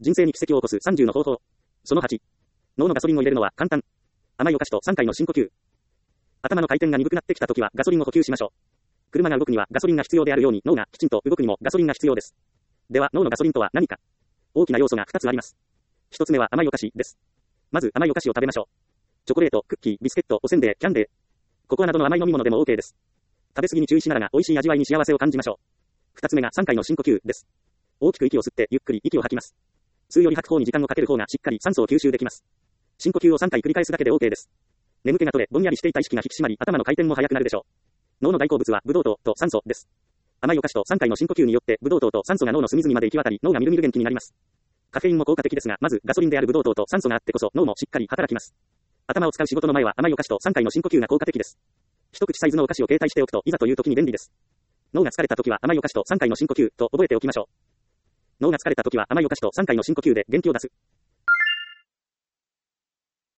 人生に奇跡を起こす30の方法。その8。脳のガソリンを入れるのは簡単。甘いお菓子と3回の深呼吸。頭の回転が鈍くなってきたときはガソリンを補給しましょう。車が動くにはガソリンが必要であるように脳がきちんと動くにもガソリンが必要です。では脳のガソリンとは何か。大きな要素が2つあります。1つ目は甘いお菓子です。まず甘いお菓子を食べましょう。チョコレート、クッキー、ビスケット、おせんべい、キャンデー。ココアなどの甘い飲み物でも OK です。食べ過ぎに注意しながら美味しい味わいに幸せを感じましょう。2つ目が3回の深呼吸です。大きく息を吸ってゆっくり息を吐きます。吸うより吐く方に時間をかける方がしっかり酸素を吸収できます。深呼吸を3回繰り返すだけで OK です。眠気が取れ、ぼんやりしていた意識が引き締まり、頭の回転も速くなるでしょう。脳の大好物はブドウ糖と酸素です。甘いお菓子と3回の深呼吸によってブドウ糖と酸素が脳の隅々まで行き渡り、脳がみるみる元気になります。カフェインも効果的ですが、まずガソリンであるブドウ糖と酸素があってこそ脳もしっかり働きます。頭を使う仕事の前は甘いお菓子と3回の深呼吸が効果的です。一口サイズのお菓子を携帯しておくといざという時に便利です。脳が疲れた時は甘いお菓子と3回の深呼吸と覚えておきましょう。脳が疲れた時は甘いお菓子と3回の深呼吸で元気を出す。